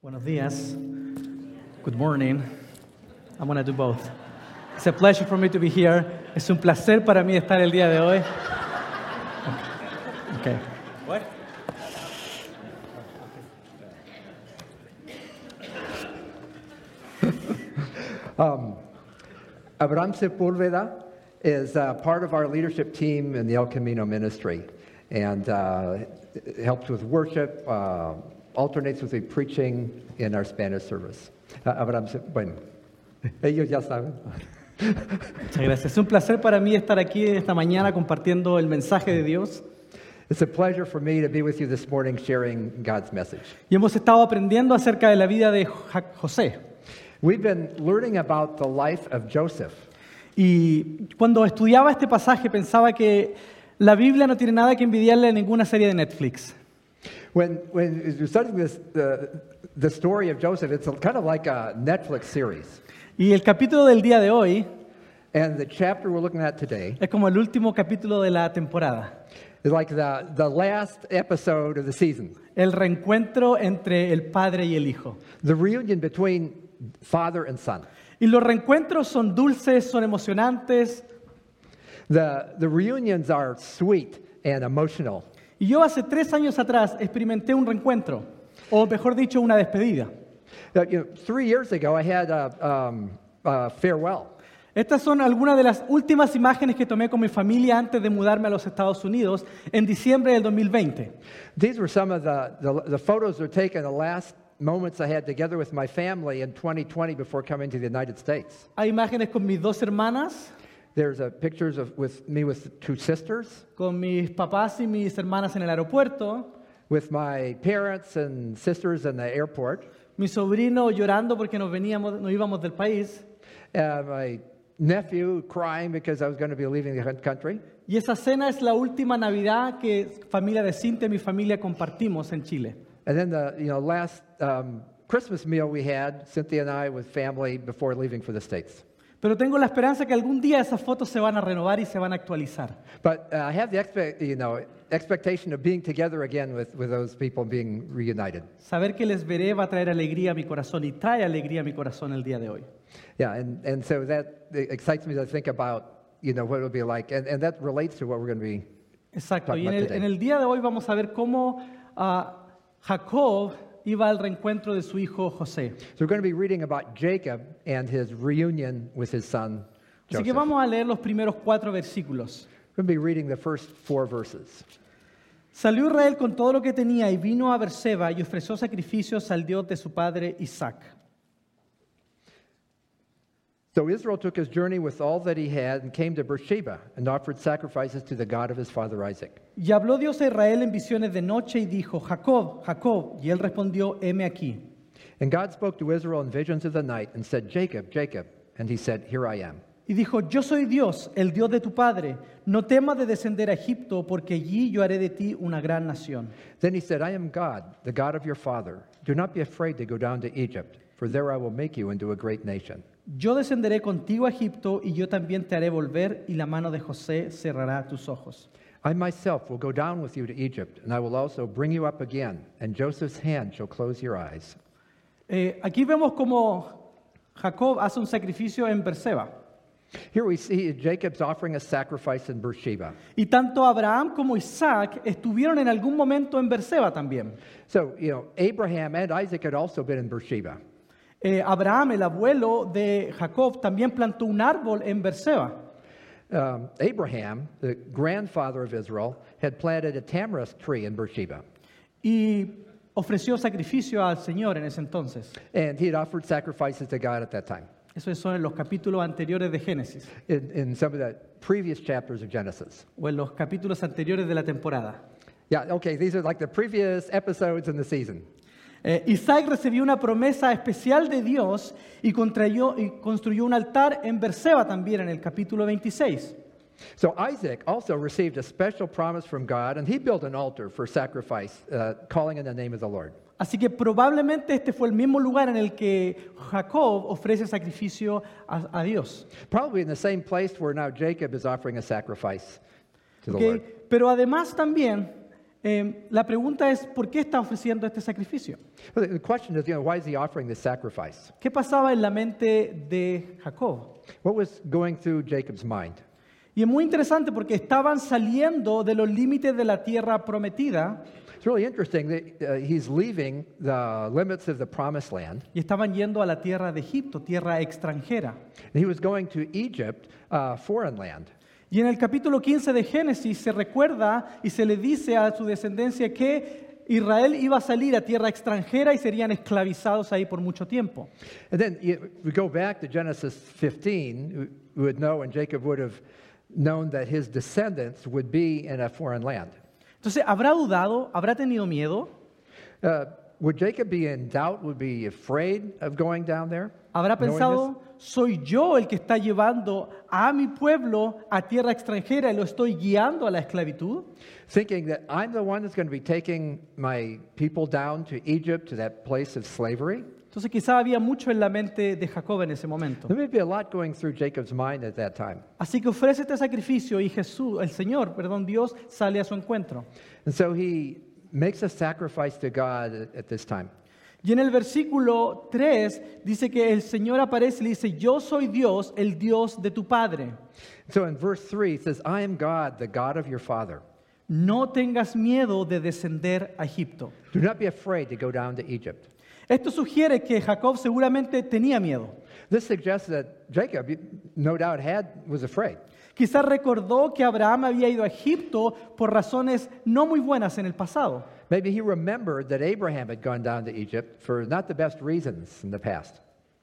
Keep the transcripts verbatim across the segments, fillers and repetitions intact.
Buenos días. Good morning. I'm going to do both. It's a pleasure for me to be here. Es un placer para mí estar el día de hoy. Okay. What? um, Abraham Sepúlveda is uh, part of our leadership team in the El Camino ministry and uh, helps with worship, uh, alternates with the preaching in our Spanish service. Uh, Abraham, bueno, ellos ya saben. Muchas gracias. Es un placer para mí estar aquí esta mañana compartiendo el mensaje de Dios. It's a pleasure for me to be with you this morning sharing God's message. Y hemos estado aprendiendo acerca de la vida de Ja- José. We've been learning about the life of Joseph. Y cuando estudiaba este pasaje pensaba que la Biblia no tiene nada que envidiarle a ninguna serie de Netflix. When, when you're studying this, the, the story of Joseph, it's a, kind of like a Netflix series. Y el capítulo del día de hoy And the chapter we're looking at today es como el último capítulo de la temporada. is like the, the last episode of the season. El reencuentro entre el padre y el hijo. The reunion between father and son. Y los reencuentros son dulces, son emocionantes. The, the reunions are sweet and emotional. Y yo hace tres años atrás experimenté un reencuentro, o mejor dicho, una despedida. Uh, you know, three years ago, I had a, um, a farewell. Estas son algunas de las últimas imágenes que tomé con mi familia antes de mudarme a los Estados Unidos en diciembre del dos mil veinte. These were some of the, the, the photos that were taken the last moments I had together with my family in twenty twenty before coming to the United States. Hay imágenes con mis dos hermanas, There's uh, pictures of with me with two sisters, con mis papás y mis hermanas en el aeropuerto, with my parents and sisters in the airport, mi sobrino llorando porque nos veníamos, nos íbamos del país. uh, my nephew crying because I was going to be leaving the country. Y esa cena es la última Navidad que familia de Cintia y mi familia compartimos en Chile. And then the you know last um, Christmas meal we had, Cynthia and I, with family before leaving for the States. Pero tengo la esperanza que algún día esas fotos se van a renovar y se van a actualizar. But uh, I have the expect, you know, expectation of being together again with, with those people being reunited. Saber que les veré va a traer alegría a mi corazón y trae alegría a mi corazón el día de hoy. Yeah, and, and so that excites me to think about, you know, what it would be like. And, and that relates to what we're going to be Exacto. talking Y en about el, today. en el día de hoy vamos a ver cómo ah, Jacob iba al reencuentro de su hijo José. So we're going to be reading about Jacob and his reunion with his son Así que Joseph. vamos a leer los primeros cuatro versículos. We're going to be reading the first four verses. Salió Israel con todo lo que tenía y vino a Berseba y ofreció sacrificios al Dios de su padre Isaac. So Israel took his journey with all that he had and came to Beersheba and offered sacrifices to the God of his father Isaac. Y habló Dios a Israel en visiones de noche y dijo, Jacob, Jacob. Y él respondió, heme aquí. And God spoke to Israel in visions of the night and said, Jacob, Jacob. And he said, Here I am. Y dijo, yo soy Dios, el Dios de tu padre. No temas de descender a Egipto, porque allí yo haré de ti una gran nación. Then he said, I am God, the God of your father. Do not be afraid to go down to Egypt, for there I will make you into a great nation. Yo descenderé contigo a Egipto, y yo también te haré volver, y la mano de José cerrará tus ojos. I myself will go down with you to Egypt, and I will also bring you up again, and Joseph's hand shall close your eyes. Eh, aquí vemos cómo Jacob hace un sacrificio en Berseba. Here we see Jacob's offering a sacrifice in Beersheba. Y tanto Abraham como Isaac estuvieron en algún momento en Berseba también. So, you know, Abraham and Isaac had also been in Beersheba. Eh, Abraham, el abuelo de Jacob, también plantó un árbol en Berseba. Um, Abraham, the grandfather of Israel, had planted a tamarisk tree in Beersheba. Y ofreció sacrificio al Señor en ese entonces. And he had offered sacrifices to God at that time. Eso son en los capítulos anteriores de Génesis, In, in some of the previous chapters of Genesis. o en los capítulos anteriores de la temporada. Yeah, okay, these are like the previous episodes in the season. Eh, Isaac recibió una promesa especial de Dios y, contrayó- y construyó un altar en Berseba también en el capítulo veintiséis. So Isaac also received a special promise from God, and he built an altar for sacrifice, uh, calling in the name of the Lord. Así que probablemente este fue el mismo lugar en el que Jacob ofrece sacrificio a, a Dios. Probably in the same place where now Jacob is offering a sacrifice to the ¿Ok? Lord. Pero además también Eh, la pregunta es, ¿por qué está ofreciendo este sacrificio? Well, the question is, you know, why is he offering this sacrifice? ¿Qué pasaba en la mente de Jacob? What was going through Jacob's mind? Y es muy interesante porque estaban saliendo de los límites de la tierra prometida It's really interesting that uh, he's leaving the limits of the promised land. y estaban yendo a la tierra de Egipto, tierra extranjera. And he was going to Egypt, uh, foreign land. Y en el capítulo quince de Génesis se recuerda y se le dice a su descendencia que Israel iba a salir a tierra extranjera y serían esclavizados ahí por mucho tiempo. And then you, we go back to Genesis fifteen, we would know, and Jacob would have known that his descendants would be in a foreign land. Entonces, ¿habrá dudado? ¿Habrá tenido miedo? Uh, would Jacob be in doubt, would be afraid of going down there? ¿Habrá knowing pensado, soy yo el que está llevando a mi pueblo a tierra extranjera y lo estoy guiando a la esclavitud? this? Thinking that I'm the one that's going to be taking my people down to Egypt, to that place of slavery? Entonces quizá había mucho en la mente de Jacob en ese momento. There may be a lot going through Jacob's mind at that time. Así que ofrece este sacrificio y Jesús, el Señor, perdón, Dios, sale a su encuentro. And so he makes a sacrifice to God at, at this time. Y en el versículo tres dice que el Señor aparece y le dice, yo soy Dios, el Dios de tu padre. So in verse three, it says, I am God, the God of your father. No tengas miedo de descender a Egipto. Do not be afraid to go down to Egypt. Esto sugiere que Jacob seguramente tenía miedo. This suggests that Jacob, no doubt, had was afraid. Quizás recordó que Abraham había ido a Egipto por razones no muy buenas en el pasado. Maybe he remembered that Abraham had gone down to Egypt for not the best reasons in the past.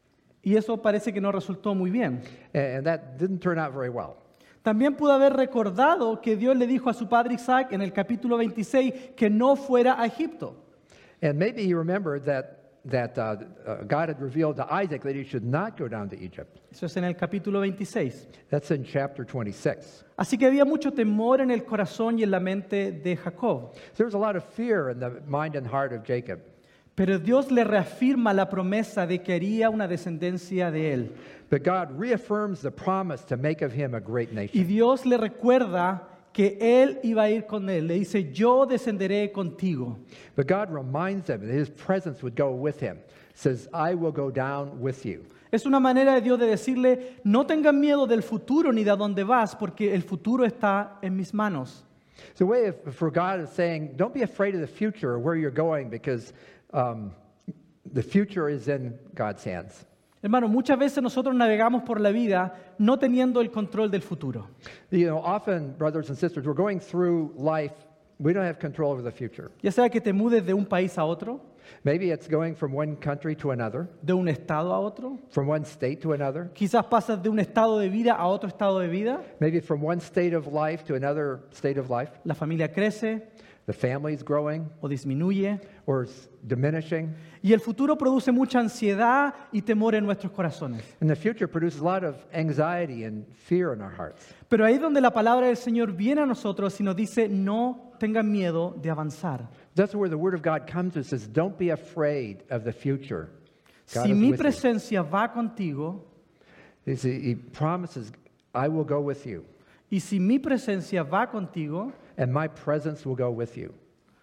Y eso parece que no resultó muy bien. And that didn't turn out very well. También pudo haber recordado que Dios le dijo a su padre Isaac en el capítulo veintiséis que no fuera a Egipto. And maybe he remembered that, that uh, uh, God had revealed to Isaac that he should not go down to Egypt. Eso es en el capítulo veintiséis. That's in chapter twenty-six. Así que había mucho temor en el corazón y en la mente de Jacob. So there was a lot of fear in the mind and heart of Jacob. Pero Dios le reafirma la promesa de que haría una descendencia de él. But God reaffirms the promise to make of him a great Y nation. Dios le recuerda que él iba a ir con él. Le dice, yo descenderé contigo. But God reminds them that his presence would go with him. Says, I will go down with you. Es una manera de Dios de decirle, no tengan miedo del futuro ni de a dónde vas, porque el futuro está en mis manos. It's a way of, for God is saying, don't be afraid of the future or where you're going because um, the future is in God's hands. Hermano, muchas veces nosotros navegamos por la vida no teniendo el control del futuro. You know, often, brothers and sisters, we're going through life, we don't have control over the future. Ya sea que te mudes de un país a otro, Maybe it's going from one country to another, de un estado a otro. from one state to another, Quizás pasas de un estado de vida a otro estado de vida. maybe from one state of life to another state of life. La familia crece The family's growing o disminuye. or it's diminishing. Y el futuro produce mucha ansiedad y temor en nuestros corazones. And the future produces a lot of anxiety and fear in our hearts. Pero ahí es donde la palabra del Señor viene a nosotros y nos dice, no tengan miedo de avanzar. That's where the Word of God comes and says, don't be afraid of the future. God Si is mi with you. presencia va contigo He says- he promises, I will go with you, y si mi presencia va contigo, and my presence will go with you.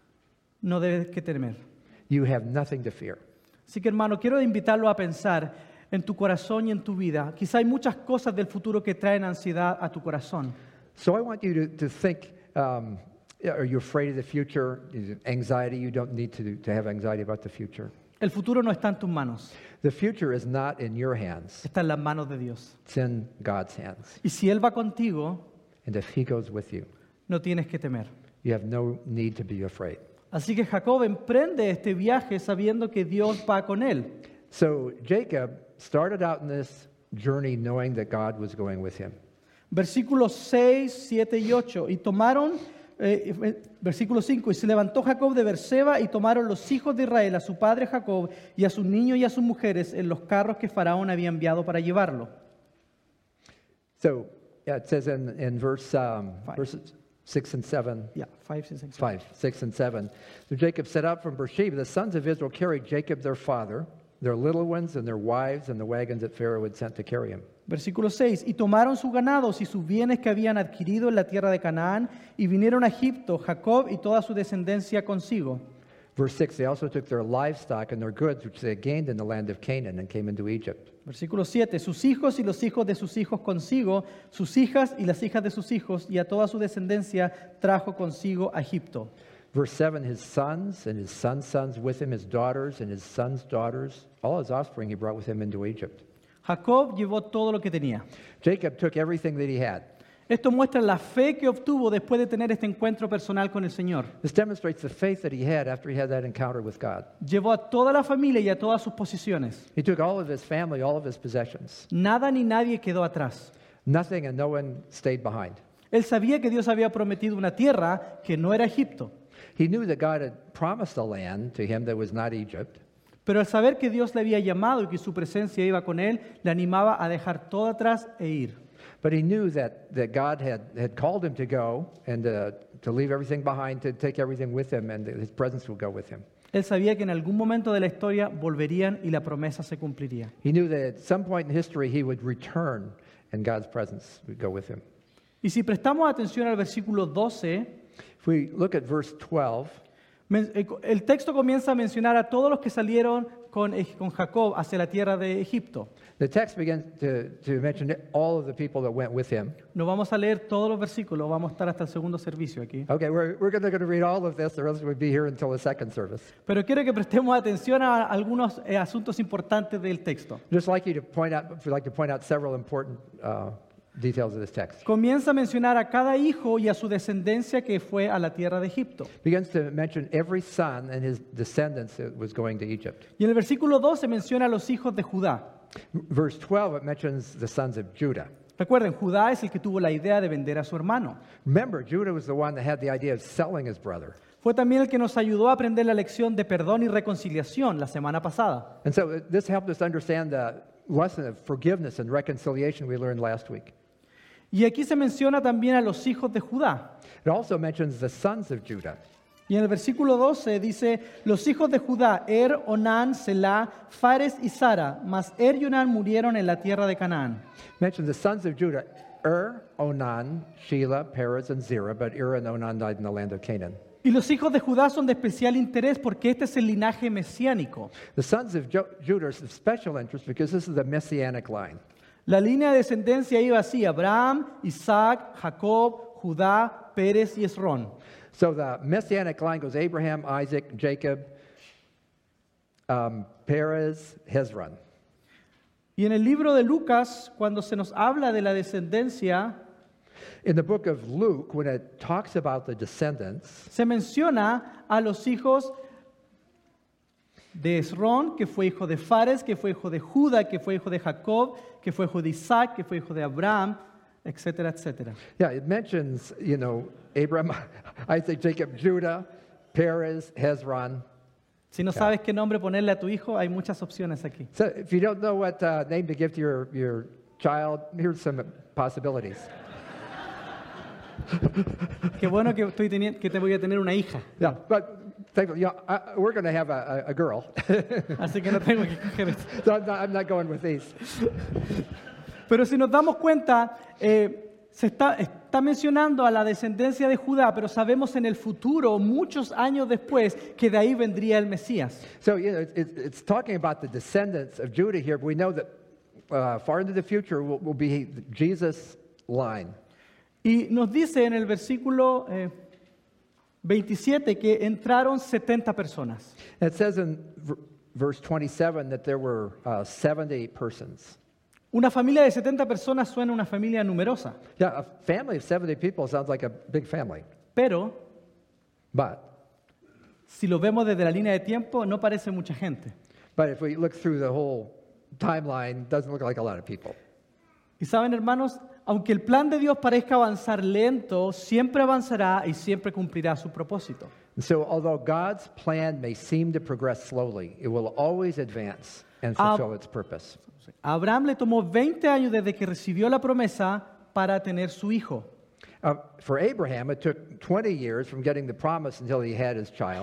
no debes que temer. You have nothing to fear. Así que hermano, quiero invitarlo a pensar en tu corazón y en tu vida. Quizá hay muchas cosas del futuro que traen ansiedad a tu corazón. So I want you to, to think, um, are you afraid of the future? Is it anxiety? You don't need to, to have anxiety about the future. El futuro no está en tus manos, The future is not in your hands. está en las manos de Dios. It's in God's hands. Y si Él va contigo, And if he goes with you, no tienes que temer. you have no need to be afraid. Así que Jacob emprende este viaje sabiendo que Dios va con él. So Jacob started out in this journey knowing that God was going with him. Versículos seis, siete y ocho. Y tomaron, eh, eh, versículo cinco, y se levantó Jacob de Berseba y tomaron los hijos de Israel a su padre Jacob y a sus niños y a sus mujeres en los carros que Faraón había enviado para llevarlo. So yeah, it says in, in verse, um, Five. verses six and seven, Ya, five, six, six, five, six and seven. So Jacob set out from Beersheba. The sons of Israel carried Jacob their father, their little ones and their wives, and the wagons that Pharaoh had sent to carry him. Versículo seis, y tomaron sus ganados y sus bienes que habían adquirido en la tierra de Canaán, y vinieron a Egipto, Jacob y toda su descendencia consigo. Verse six, they also took their livestock and their goods, which they had gained in the land of Canaan, and came into Egypt. Versículo siete, sus hijos y los hijos de sus hijos consigo, sus hijas y las hijas de sus hijos, y a toda su descendencia trajo consigo a Egipto. Verse seven, his sons and his sons' sons with him, his daughters and his sons' daughters, all his offspring he brought with him into Egypt. Jacob llevó todo lo que tenía. Jacob took everything that he had. Esto muestra la fe que obtuvo después de tener este encuentro personal con el Señor. This demonstrates the faith that he had after he had that encounter with God. Llevó a toda la familia y a todas sus posesiones. He took all of his family, all of his possessions. Nada ni nadie quedó atrás. Nothing and no one stayed behind. Él sabía que Dios había prometido una tierra que no era Egipto. He knew that God had promised a land to him that was not Egypt. Pero al saber que Dios le había llamado y que su presencia iba con él, le animaba a dejar todo atrás e ir. But he knew that, that God had, had called him to go and uh, to leave everything behind, to take everything with him, and that his presence would go with him. Él sabía que en algún momento de la historia volverían y la promesa se cumpliría. He knew that at some point in history he would return and God's presence would go with him. Y si prestamos atención al versículo doce, If we look at verse twelve, men- eh, el texto comienza a mencionar a todos los que salieron con, eh, con Jacob hacia la tierra de Egipto. the text begins to, to mention all of the people that went with him. No vamos a leer todos los versículos, vamos a estar hasta el segundo servicio aquí. Okay, we're, we're going to read all of this, or else we'd be here until the second service. Pero quiero que prestemos atención a algunos eh, asuntos importantes del texto. Just like you to point out, if you'd like to point out several important uh, details of this text. Comienza a mencionar a cada hijo y a su descendencia que fue a la tierra de Egipto. Begins to mention every son and his descendants that was going to Egypt. Y en el versículo doce menciona a los hijos de Judá. Verse twelve, it mentions the sons of Judah. Recuerden, Judá es el que tuvo la idea de vender a su hermano. Remember, Judah was the one that had the idea of selling his brother. Fue también el que nos ayudó a aprender la lección de perdón y reconciliación la semana pasada. And so uh, this helped us understand the lesson of forgiveness and reconciliation we learned last week. Y aquí se menciona también a los hijos de Judá. It also mentions the sons of Judah. Y en el versículo doce dice, los hijos de Judá, Er, Onán, Selá, Fares y Sara, mas Er y Onán murieron en la tierra de Canaán. Mentions the sons of Judah, Er, Onan, Shelah, Perez, and Zerah, but Er and Onan died in the land of Canaan. Y los hijos de Judá son de especial interés porque este es el linaje mesiánico. The sons of Jo- Judah are of special interest because this is the messianic line. La línea de descendencia iba así, Abraham, Isaac, Jacob, Judá, Pérez y Esrón. So the messianic line goes Abraham, Isaac, Jacob, um, Perez, Hezron. Y en el libro de Lucas, cuando se nos habla de la descendencia, In the book of Luke, when it talks about the descendants, se menciona a los hijos de Esrón, que fue hijo de Fares, que fue hijo de Judá, que fue hijo de Jacob, que fue hijo de Isaac, que fue hijo de Abraham, etcétera, etcétera. yeah, it mentions, you know, Abraham, Isaac, Jacob, Judah, Perez, Hezron. Si no sabes qué nombre ponerle a tu hijo, hay muchas opciones aquí. So if you don't know what uh, name to give to your, your child, here's some possibilities. Qué bueno que, estoy teni- que te voy a tener una hija, Yeah, but thankfully, yeah, I, we're going to have a, a, a girl. así que no tengo que coger esto. So I'm not, I'm not going with these. Pero si nos damos cuenta, eh, se está, está mencionando a la descendencia de Judá, pero sabemos en el futuro, muchos años después, que de ahí vendría el Mesías. So, you know, it, it's talking about the descendants of Judah here, but we know that uh, far into the future will, will be Jesus' line. Y nos dice en el versículo eh, veintisiete que entraron setenta personas. And it says in v- verse twenty-seven that there were uh, seventy persons. Una familia de setenta personas suena una familia numerosa, Yeah, a family of seventy people sounds like a big family. pero But, si lo vemos desde la línea de tiempo, no parece mucha gente. but if we look through the whole timeline, it doesn't look like a lot of people. Y saben, hermanos, aunque el plan de Dios parezca avanzar lento, siempre avanzará y siempre cumplirá su propósito. And so, although God's plan may seem to progress slowly, it will always advance and Ah. fulfill its purpose. A Abraham le tomó veinte años desde que recibió la promesa para tener su hijo. Uh, for Abraham, it took twenty years from getting the promise until he had his child.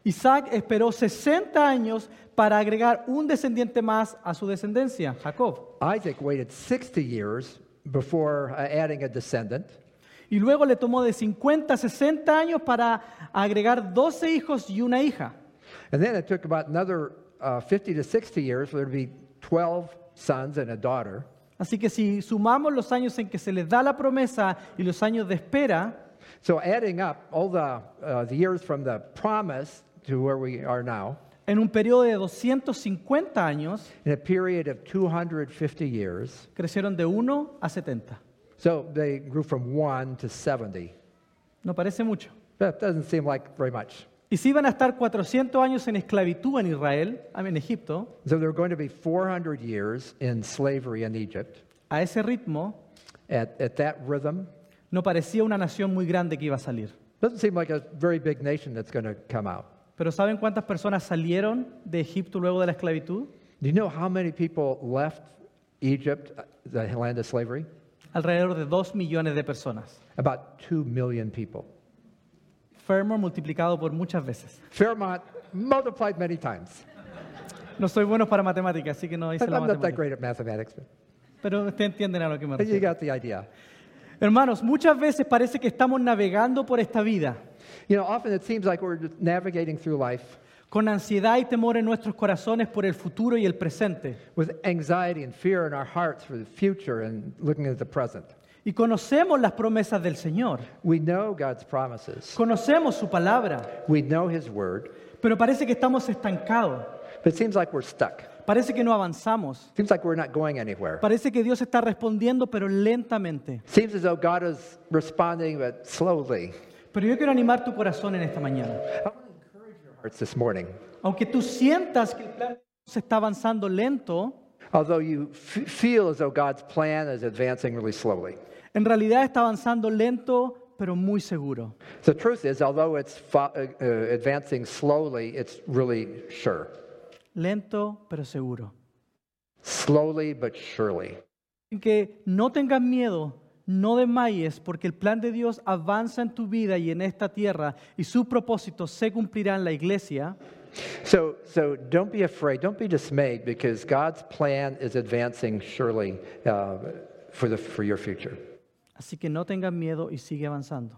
Isaac esperó sesenta años para agregar un descendiente más a su descendencia, Jacob. Isaac waited sixty years before uh, adding a descendant. Y luego le tomó de cincuenta a sesenta años para agregar doce hijos y una hija. And then it took about another uh, fifty to sixty years for there to be twelve sons and a daughter. Así que si sumamos los años en que se les da la promesa y los años de espera, So adding up all the, uh, the years from the promise to where we are now, en un periodo de doscientos cincuenta años, in a period of two hundred fifty years, crecieron de uno a setenta. so they grew from one to seventy. ¿No parece mucho? That doesn't seem like very much. Y si iban a estar cuatrocientos años en esclavitud en Israel, en Egipto, So there are going to be four hundred years in slavery in Egypt. a ese ritmo, At, at that rhythm, no parecía una nación muy grande que iba a salir. doesn't seem like a very big nation that's going to come out. Pero ¿saben cuántas personas salieron de Egipto luego de la esclavitud? Do you know how many people left Egypt, uh, the land of slavery? Alrededor de dos millones de personas. About two million people. Fairmore multiplicado por muchas veces. Fairmont multiplied many times. No soy bueno para matemáticas, así que no hice I'm la not that matemática. great at mathematics, but Pero ustedes entienden a lo que me you refiero. got the idea. Hermanos, muchas veces parece que estamos navegando por esta vida You know, often it seems like we're just navigating through life con ansiedad y temor en nuestros corazones por el futuro y el presente. with anxiety and fear in our hearts for the future and looking at the present. Y conocemos las promesas del Señor, We know God's promises. conocemos su palabra, We know His word. pero parece que estamos estancados, But it seems like we're stuck. parece que no avanzamos, Seems like we're not going anywhere. parece que Dios está respondiendo pero lentamente. Seems as though God is responding, but slowly. Pero yo quiero animar tu corazón en esta mañana. I want to encourage your hearts this morning. Aunque tú sientas que el plan de Dios está avanzando lento, Although you f- feel as though God's plan is advancing really slowly. en realidad está avanzando lento pero muy seguro. The truth is, although it's fo- uh, uh, advancing slowly, it's really sure. Lento pero seguro. Slowly but surely. Así que no tengas miedo, no desmayes, porque el plan de Dios avanza en tu vida y en esta tierra y su propósito se cumplirá en la iglesia. So, so don't be afraid, don't be dismayed, because God's plan is advancing surely uh, for, the, for your future. Así que no tengas miedo y sigue avanzando.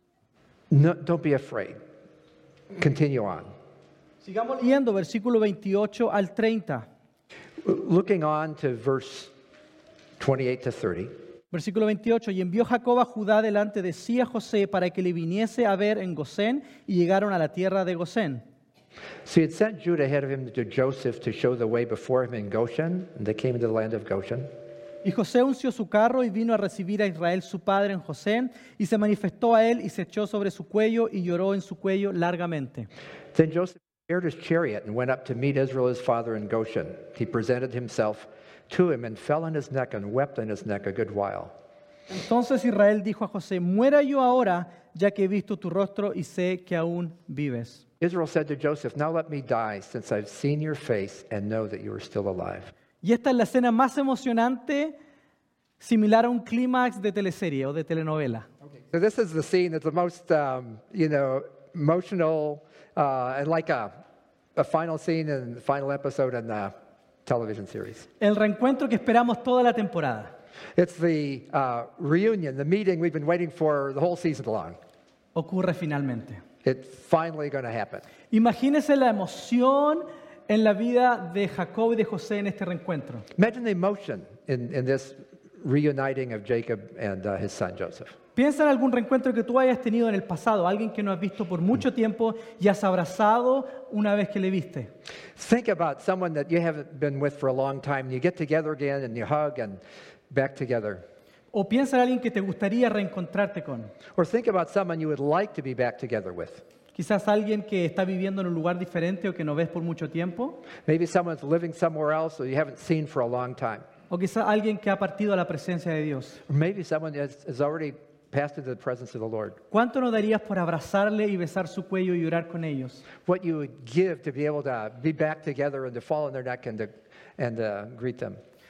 No, don't be afraid. Continue on. Sigamos leyendo versículo veintiocho al treinta. Looking on to verse twenty-eight to thirty. Versículo veintiocho, y envió Jacob a Judá delante de sí a José para que le viniese a ver en Gosén, y llegaron a la tierra de Gosén. So he had sent Judah ahead of him to Joseph to show the way before him in Goshen, and they came into the land of Goshen. Y José unció su carro y vino a recibir a Israel su padre en Gosén, y se manifestó a él y se echó sobre su cuello y lloró en su cuello largamente. Then Joseph prepared his chariot and went up to meet Israel his father in Goshen. He presented himself to him and fell on his neck and wept on his neck a good while. Entonces Israel dijo a José, muera yo ahora, ya que he visto tu rostro y sé que aún vives. Israel said to Joseph, "Now let me die, since I've seen your face and know that you are still alive." Y esta es la escena más emocionante, similar a un clímax de teleserie o de telenovela. So this is the scene that's the most, um, you know, emotional uh, and like a, a final scene in the final episode in the television series. El reencuentro que esperamos toda la temporada. It's the uh, reunion, the meeting we've been waiting for the whole season long. Ocurre finalmente. It's finally going to happen. Imagínese la emoción en la vida de Jacob y de José en este reencuentro. Imagine the emotion in, in this reuniting of Jacob and uh, his son Joseph. Piensa en algún reencuentro que tú hayas tenido en el pasado, alguien que no has visto por mucho tiempo y has abrazado una vez que le viste. Think about someone that you haven't been with for a long time, and you get together again and you hug and back together. O piensa en alguien que te gustaría reencontrarte con. Or think about someone you would like to be back together with. Quizás alguien que está viviendo en un lugar diferente o que no ves por mucho tiempo. Maybe someone's living somewhere else that you haven't seen for a long time. O quizás alguien que ha partido a la presencia de Dios. Or maybe someone has, has already passed into the presence of the Lord. ¿Cuánto no darías por abrazarle y besar su cuello y llorar con ellos? What you would give to be able to be back together and to fall on their neck and to, and uh, greet them.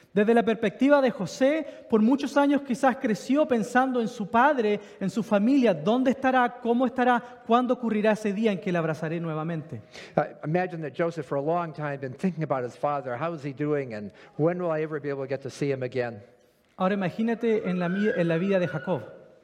Desde la perspectiva de José, por muchos años quizás creció pensando en su padre, en su familia, dónde estará, cómo estará, cuándo ocurrirá ese día en que le abrazaré nuevamente. Uh, imagine that Joseph, for a long time, been thinking about his father. How is he doing? And when will I ever be able to get to see him again? Ahora imagínate en la, mi- en la vida de Jacob.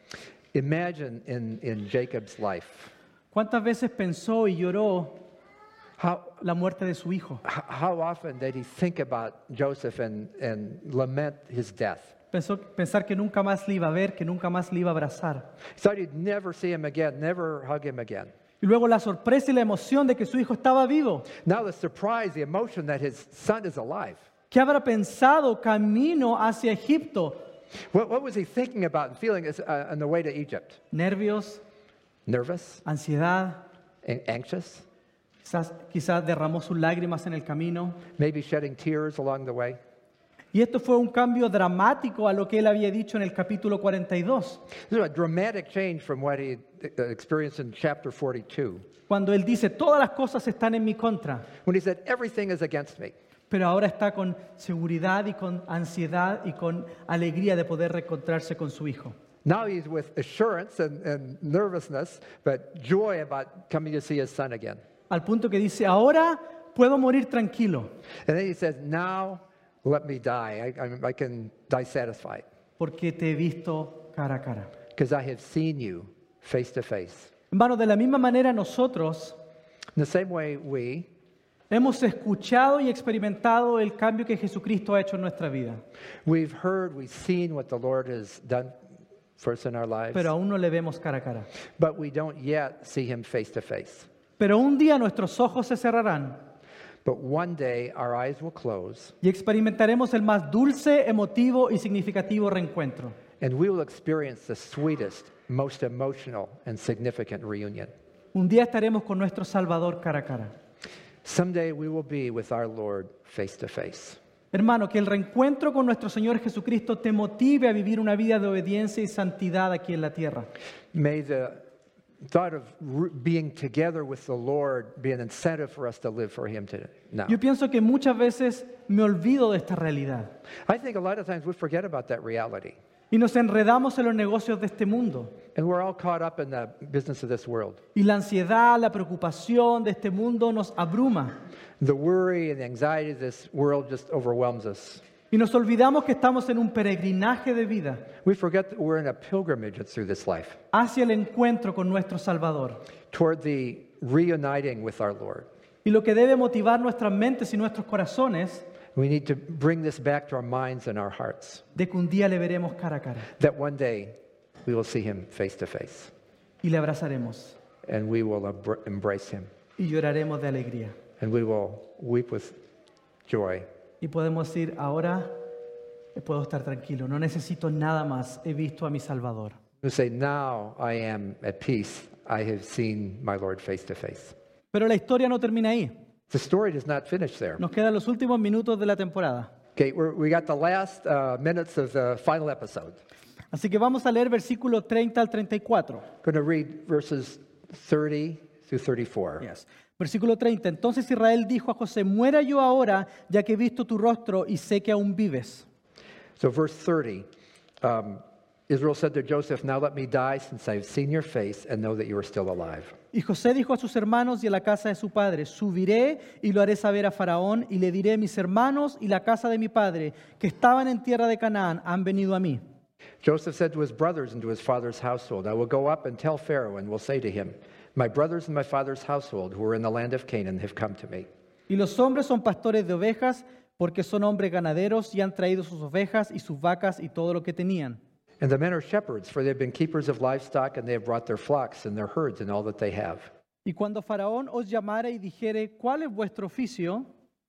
Imagine in, in Jacob's life. ¿Cuántas veces pensó y lloró How, la muerte de su hijo? h- how often did he think about Joseph and, and lament his death? Pensó pensar que nunca más le iba a ver, que nunca más le iba a abrazar. He thought he'd never see him again, never hug him again. Y luego la sorpresa y la emoción de que su hijo estaba vivo. Now the surprise, the emotion that his son is alive. ¿Qué habrá pensado camino hacia Egipto? What, what was he thinking about and feeling as, uh, on the way to Egypt? Nervios, Nervous? ansiedad, An- anxious? quizás, quizás derramó sus lágrimas en el camino. Maybe shedding tears along the way? Y esto fue un cambio dramático a lo que él había dicho en el capítulo cuarenta y dos, This is a dramatic change from what he uh, experienced in chapter forty-two, cuando él dice, todas las cosas están en mi contra, when he said, everything is against me. pero ahora está con seguridad y con ansiedad y con alegría de poder reencontrarse con su hijo. Now he's with assurance and, and nervousness, but joy about coming to see his son again. Al punto que dice, ahora puedo morir tranquilo, And then he says, now let me die. I, I, I can die satisfied porque te he visto cara a cara. because I have seen you face to face. Hermanos, de la misma manera nosotros In the same way, we, hemos escuchado y experimentado el cambio que Jesucristo ha hecho en nuestra vida, we've heard, we've seen what the Lord has done for us in our lives, pero aún no le vemos cara a cara. but we don't yet see him face to face. Pero un día nuestros ojos se cerrarán But one day our eyes will close y experimentaremos el más dulce, emotivo y significativo reencuentro. and we will experience the sweetest, most emotional, and significant reunion. Un día estaremos con nuestro Salvador cara a cara. Someday we will be with our Lord face to face. Hermano, que el reencuentro con nuestro Señor Jesucristo te motive a vivir una vida de obediencia y santidad aquí en la tierra. May the thought of re- being together with the Lord be an incentive for us to live for Him today. Now, Yo pienso que muchas veces me olvido de esta realidad I think a lot of times we forget about that reality. y nos enredamos en los negocios de este mundo. And we're all caught up in the business of this world. Y la ansiedad, la preocupación de este mundo nos abruma. The worry and the anxiety of this world just overwhelms us. Y nos olvidamos que estamos en un peregrinaje de vida We forget that we're in a pilgrimage through this life hacia el encuentro con nuestro Salvador. toward the reuniting with our Lord. Y lo que debe motivar nuestras mentes y nuestros corazones We need to bring this back to our minds and our hearts, de que un día le veremos cara a cara that one day we will see Him face to face y le abrazaremos and we will abr- embrace Him y lloraremos de alegría. and we will weep with joy. Y podemos decir, ahora puedo estar tranquilo, no necesito nada más, he visto a mi Salvador. We say, now I am at peace. I have seen my Lord face to face. Pero la historia no termina ahí. The story does not finish there. Nos quedan los últimos minutos de la temporada. Okay, we're, we got the last uh, minutes of the final episode. Así que vamos a leer versículo treinta al treinta y cuatro. I'm going to read verses thirty through thirty-four. Yes. Versículo treinta. Entonces Israel dijo a José, muera yo ahora, ya que he visto tu rostro y sé que aún vives. So, verse thirty, um, Israel said to Joseph, now let me die since I've seen your face and know that you are still alive. Y José dijo a sus hermanos y a la casa de su padre, subiré y lo haré saber a Faraón y le diré, mis hermanos y la casa de mi padre, que estaban en tierra de Canaán, han venido a mí. Joseph said to his brothers and to his father's household, I will go up and tell Pharaoh and will say to him, my brothers and my father's household who are in the land of Canaan have come to me. Y los hombres son pastores de ovejas, porque son hombres ganaderos y han traído sus ovejas y sus vacas y todo lo que tenían. And the men are shepherds, for they have been keepers of livestock, and they have brought their flocks and their herds and all that they have. Y cuando Faraón os llamare y dijere, ¿cuál es vuestro oficio?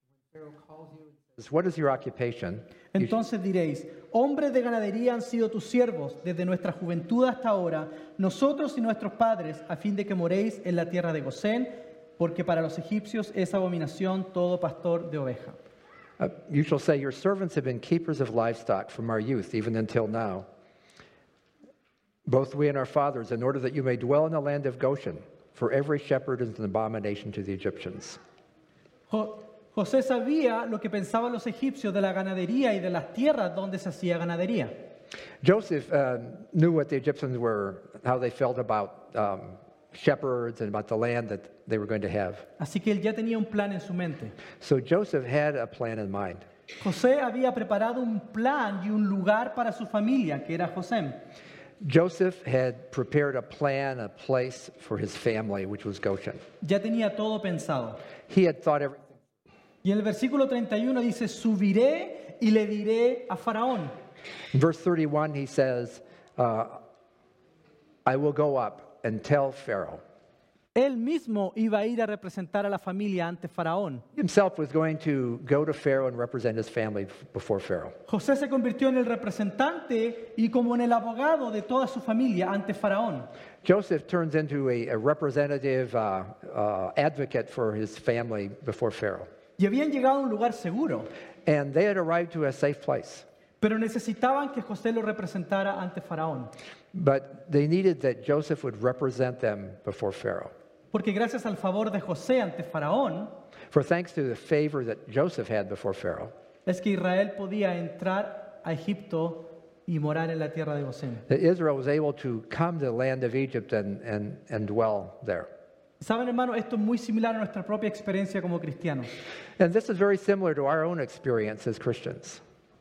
What is your occupation? You Entonces diréis, hombres de ganadería han sido tus siervos desde nuestra juventud hasta ahora, nosotros y nuestros padres, a fin de que moréis en la tierra de Gosén, porque para los egipcios es abominación todo pastor de oveja. Uh, you shall say, your servants have been keepers of livestock from our youth, even until now, both we and our fathers, in order that you may dwell in the land of Goshen, for every shepherd is an abomination to the Egyptians. Jo- José sabía lo que pensaban los egipcios de la ganadería y de las tierras donde se hacía ganadería. Joseph uh, knew what the Egyptians were, how they felt about um, shepherds and about the land that they were going to have. Así que él ya tenía un plan en su mente. So Joseph had a plan in mind. José había preparado un plan y un lugar para su familia, que era José. Joseph had prepared a plan, a place for his family, which was Goshen. Ya tenía todo pensado. He had thought everything. Y en el versículo treinta y uno dice, subiré y le diré a Faraón. In verse thirty-one, he says, uh, I will go up and tell Pharaoh. Él mismo iba a ir a representar a la familia ante Faraón. He himself was going to go to Pharaoh and represent his family before Pharaoh. José se convirtió en el representante y como en el abogado de toda su familia ante Faraón. Joseph turns into a, a representative uh, uh, advocate for his family before Pharaoh. Y habían llegado a un lugar seguro, And they had arrived to a safe place. pero necesitaban que José lo representara ante Faraón. But they needed that Joseph would represent them before Pharaoh. Porque gracias al favor de José ante Faraón, For thanks to the favor that Joseph had before Pharaoh, es que Israel podía entrar a Egipto y morar en la tierra de Gosén. that Israel was able to come to the land of Egypt and, and, and dwell there. Saben, hermano, esto es muy similar a nuestra propia experiencia como cristianos. And this is very similar to our own experience as Christians.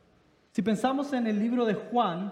Si pensamos en el libro de Juan,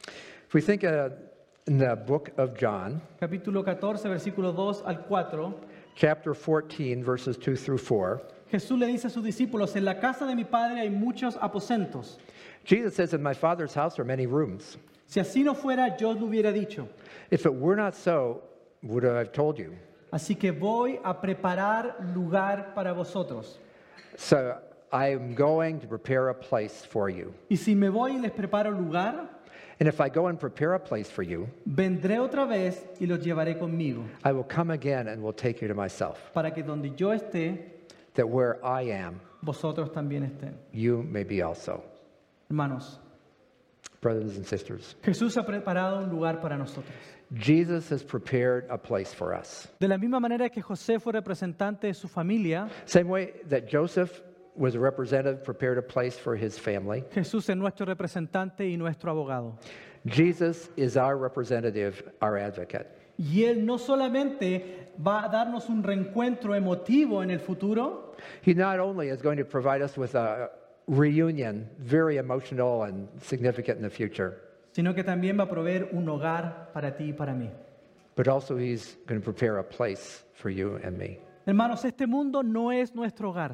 If we think uh, in the book of John, capítulo catorce, versículos dos al cuatro, chapter fourteen, verses two through four, Jesús le dice a sus discípulos, en la casa de mi padre hay muchos aposentos. Jesus says, in my Father's house are many rooms. Si así no fuera, yo os lo hubiera dicho. If it were not so, would I have told you? Así que voy a preparar lugar para vosotros. So I am going to prepare a place for you. Y si me voy y les preparo lugar, And if I go and prepare a place for you, vendré otra vez y los llevaré conmigo, I will come again and will take you to myself, para que donde yo esté, that where I am, vosotros también estén. you may be also. Hermanos, Brothers and sisters, Jesús ha preparado un lugar para nosotros. Jesus has prepared a place for us. De la misma manera que José fue representante de su familia, Same way that Joseph was a representative, prepared a place for his family, Jesús es nuestro representante y nuestro abogado. Jesus is our representative, our advocate. Y Él no solamente va a darnos un reencuentro emotivo en el futuro, He not only is going to provide us with a reunion, very emotional and significant in the future, sino que también va a proveer un hogar para ti y para mí. but also he's going to prepare a place for you and me. Hermanos, este mundo no es nuestro hogar.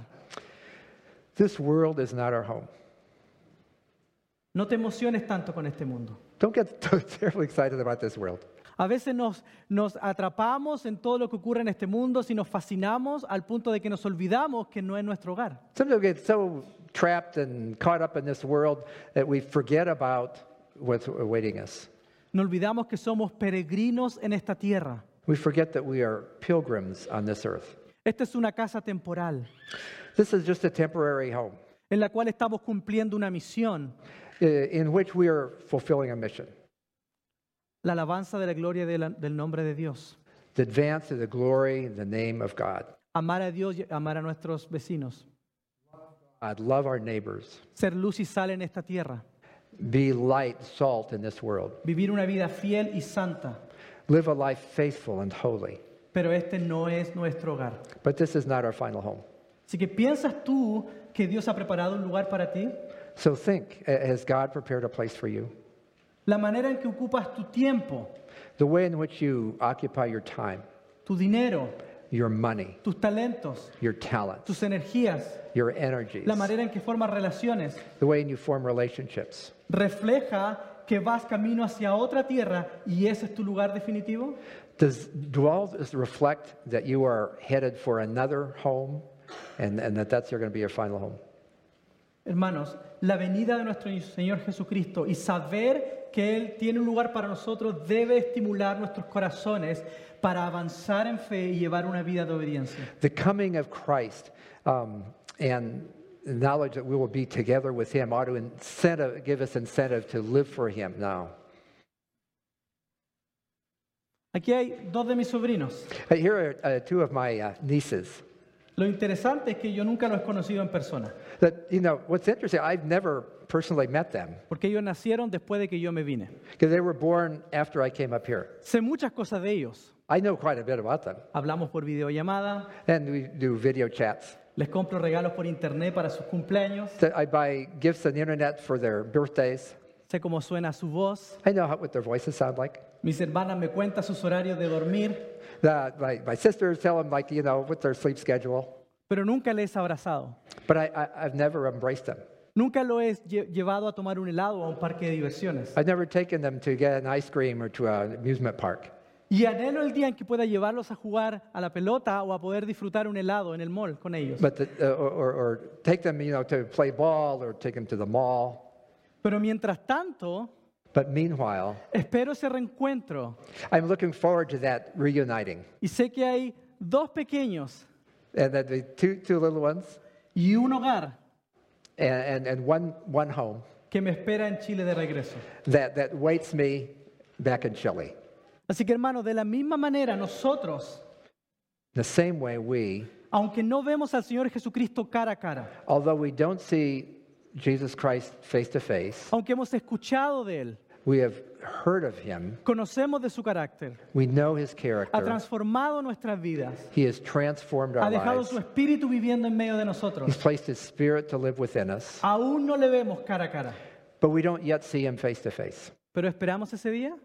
This world is not our home. No te emociones tanto con este mundo. Don't get too terribly excited about this world. A veces nos, nos atrapamos en todo lo que ocurre en este mundo, si nos fascinamos al punto de que nos olvidamos que no es nuestro hogar. Sometimes we get so trapped and caught up in this world that we forget about what's awaiting us. Nos olvidamos que somos peregrinos en esta tierra. We forget that we are pilgrims on this earth. Esta es una casa temporal This is just a temporary home en la cual estamos cumpliendo una misión, uh, in which we are fulfilling a mission la alabanza de la gloria de la- del nombre de Dios. to advance to the glory and the name of God. Amar a Dios y amar a nuestros vecinos. God, love our neighbors. Ser luz y sal en esta tierra. Be light, salt in this world. Vivir una vida fiel y santa. Live a life faithful and holy. Pero este no es nuestro hogar. But this is not our final home. Así que ¿piensas tú que Dios ha preparado un lugar para ti? So think, uh, has God prepared a place for you? La manera en que ocupas tu tiempo, The way in which you occupy your time, tu dinero, your money, tus talentos, your talents, tus energías, your energies, la manera en que formas relaciones, the way you form relationships. refleja que vas camino hacia otra tierra y ese es tu lugar definitivo? Does do all this reflect that you are headed for another home and, and that that's going to be your final home? Hermanos, la venida de nuestro Señor Jesucristo y saber que Él tiene un lugar para nosotros debe estimular nuestros corazones para avanzar en fe y llevar una vida de obediencia. The coming of Christ um, and the knowledge that we will be together with Him ought to incentive, give us incentive to live for Him now. Aquí hay dos de mis sobrinos. Uh, Here are uh, two of my uh, nieces. Lo interesante es que yo nunca los he conocido en persona, That, you know, what's interesting, I've never personally met them porque ellos nacieron después de que yo me vine. because they were born after I came up here. Sé muchas cosas de ellos. I know quite a bit about them. Hablamos por videollamada, And we do video chats. les compro regalos por internet para sus cumpleaños, That I buy gifts on the internet for their birthdays. sé cómo suena su voz. I know how, what their voices sound like. Mis hermanas me cuentan sus horarios de dormir, The, my, my sisters tell them, like, you know, what their sleep schedule. pero nunca les he abrazado. But I, I, I've never embraced them. Nunca lo he lle- llevado a tomar un helado o a un parque de diversiones. I've never taken them to get an ice cream or to an amusement park. Y anhelo el día en que pueda llevarlos a jugar a la pelota o a poder disfrutar un helado en el mall con ellos. But the, uh, or, or, or take them, you know, to play ball or take them to the mall. Pero mientras tanto, But meanwhile, espero ese reencuentro. I'm looking forward to that reuniting. Y sé que hay dos pequeños And that the two, two little ones y un hogar and, and, and one, one home que me espera en Chile de regreso. that, that waits me back in Chile. Así que hermanos, de la misma manera nosotros, The same way we, aunque no vemos al Señor Jesucristo cara a cara, although we don't see Jesus Christ face to face, aunque hemos escuchado de Él, we have heard of him, conocemos de su carácter, we know his ha character, transformado nuestras vidas, he has transformed ha our dejado lives, su espíritu viviendo en medio de he's nosotros. placed his spirit to live within us, Aún no le vemos cara a cara, but we don't yet see him face to face. pero esperamos ese día.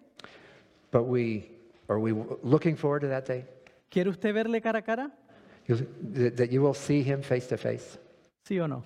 But we, are we looking forward to that day? ¿Quiere usted verle cara a cara? You- That that you will see him face to face? ¿Sí o no?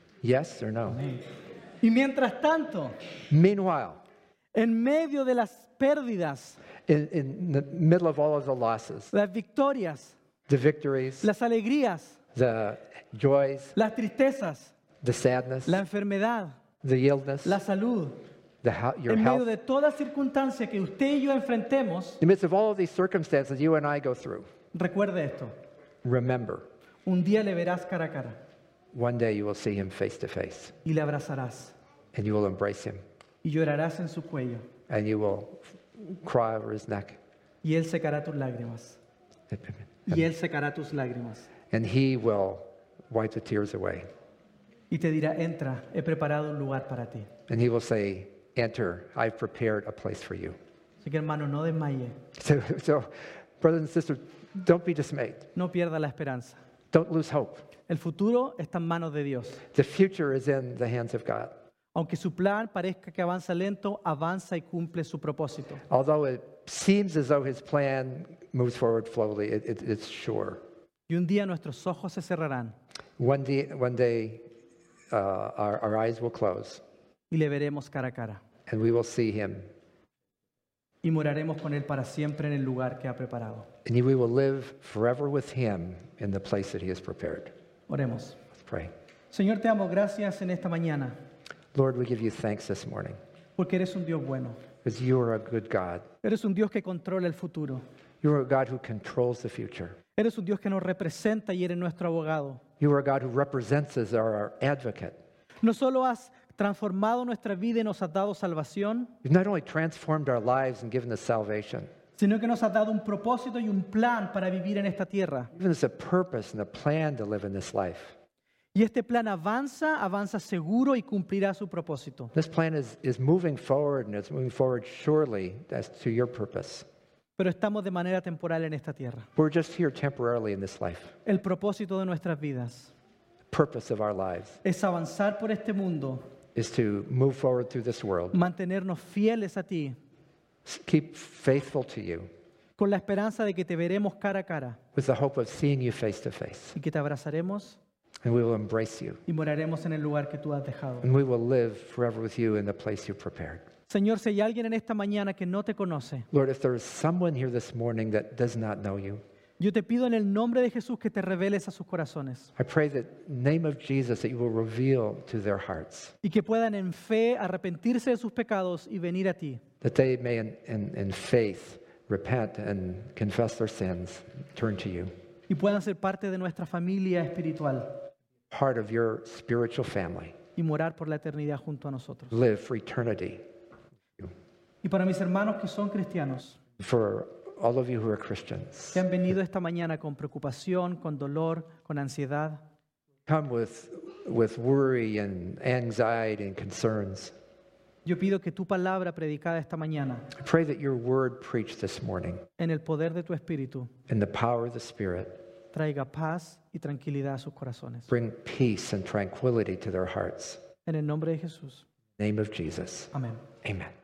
Yes or no? Y mientras tanto, Meanwhile, en medio de las pérdidas, in, in the middle of all of the losses, las victorias, the victories, las alegrías, the joys, las tristezas, the sadness, la enfermedad, the illness, la salud, the, hea- your en medio health, de toda circunstancia que usted y yo enfrentemos, in the midst of all of these circumstances you and I go through, recuerde esto, remember, un día le verás cara a cara one day you will see him face to face, y le abrazarás and you will embrace him, y llorarás en su cuello and you will cry over his neck, y él secará tus lágrimas y él secará tus lágrimas and he will wipe the tears away, y te dirá, entra, he preparado un lugar para ti. and he will say, enter, I've prepared a place for you. Así que hermano, no desmaye, So, so brothers and sisters, don't be dismayed. no pierda la esperanza. Don't lose hope. El futuro está en manos de Dios. The future is in the hands of God. Aunque su plan parezca que avanza lento, avanza y cumple su propósito. Although it seems as though his plan moves forward slowly, it, it, it's sure. Y un día nuestros ojos se cerrarán One day, one day uh, our, our eyes will close y le veremos cara a cara. and we will see him. Y moraremos con Él para siempre en el lugar que ha preparado. And we will live forever with him in the place that he has prepared. Oremos. Let's pray. Señor, te damos gracias en esta mañana Lord, we give you thanks this morning porque eres un Dios bueno. because you are a good God. Eres un Dios que controla el futuro. You are a God who controls the future. Eres un Dios que nos representa y eres nuestro abogado. You are a God who represents us, are our advocate. No solo has transformado nuestra vida y nos has dado salvación, You've not only transformed our lives and given us salvation, sino que nos has dado un propósito y un plan para vivir en esta tierra. given us a purpose and a plan to live in this life. Y este plan avanza, avanza seguro y cumplirá su propósito. This plan is, is moving forward, and it's moving forward surely as to your purpose. Pero estamos de manera temporal en esta tierra. We're just here temporarily in this life. El propósito de nuestras vidas Purpose of our lives es avanzar por este mundo, is to move forward through this world, mantenernos fieles a ti, s- keep faithful to you, con la esperanza de que te veremos cara a cara with the hope of seeing you face to face. y que te abrazaremos And we will embrace you. y moraremos en el lugar que tú has dejado. And we will live forever with you in the place you prepared. Señor, si hay alguien en esta mañana que no te conoce, Lord, if there is someone here this morning that does not know you, yo te pido en el nombre de Jesús que te reveles a sus corazones I pray that in the name of Jesus that you will reveal to their hearts, y que puedan en fe arrepentirse de sus pecados y venir a ti. that they may in, in, in faith repent and confess their sins, turn to you, Y puedan ser parte de nuestra familia espiritual part of your spiritual family, y morar por la eternidad junto a nosotros. live for eternity. Y para mis hermanos que son cristianos, For all of you who are Christians, que han venido esta mañana con preocupación, con dolor, con ansiedad, come with, with worry and anxiety and concerns. yo pido que tu palabra predicada esta mañana, I pray that your word preached this morning en el poder de tu Espíritu, in the power of the Spirit traiga paz y tranquilidad a sus corazones. bring peace and tranquility to their hearts. En el nombre de Jesús. In the name of Jesus. Amén. Amen.